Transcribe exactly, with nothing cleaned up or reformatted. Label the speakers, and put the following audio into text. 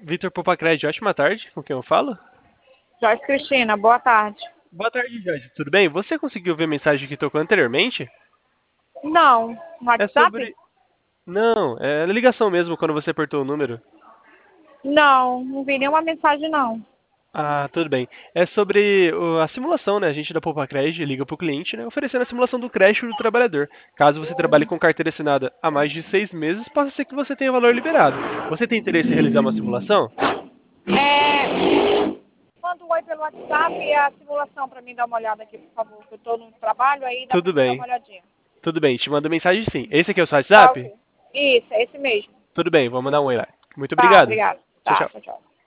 Speaker 1: Vitor Popacred, ótima tarde. Com quem eu falo?
Speaker 2: Joyce Cristina, boa tarde.
Speaker 1: Boa tarde, Jorge. Tudo bem? Você conseguiu ver a mensagem que tocou anteriormente?
Speaker 2: Não, no
Speaker 1: É
Speaker 2: WhatsApp?
Speaker 1: sobre. Não, é ligação mesmo quando você apertou o número.
Speaker 2: Não, não vi nenhuma mensagem não.
Speaker 1: Ah, tudo bem. É sobre o- a simulação, né? A gente da Popacred liga para o cliente, né? Oferecendo a simulação do crédito do trabalhador. Caso você trabalhe com carteira assinada há mais de seis meses, possa ser que você tenha valor liberado. Você tem interesse em realizar uma simulação?
Speaker 2: É, manda um oi pelo WhatsApp e a simulação para mim dar uma olhada aqui, por favor. Que eu estou no trabalho aí, dá para
Speaker 1: Tudo
Speaker 2: mim dar
Speaker 1: bem.
Speaker 2: uma olhadinha.
Speaker 1: Tudo bem, te mando mensagem sim. Esse aqui é o seu
Speaker 2: Tá
Speaker 1: WhatsApp?
Speaker 2: ok. Isso, é esse mesmo.
Speaker 1: Tudo bem, vou mandar um oi lá. Muito
Speaker 2: Tá,
Speaker 1: obrigado.
Speaker 2: obrigada.
Speaker 1: Tchau,
Speaker 2: Tá,
Speaker 1: tchau.
Speaker 2: tchau, tchau.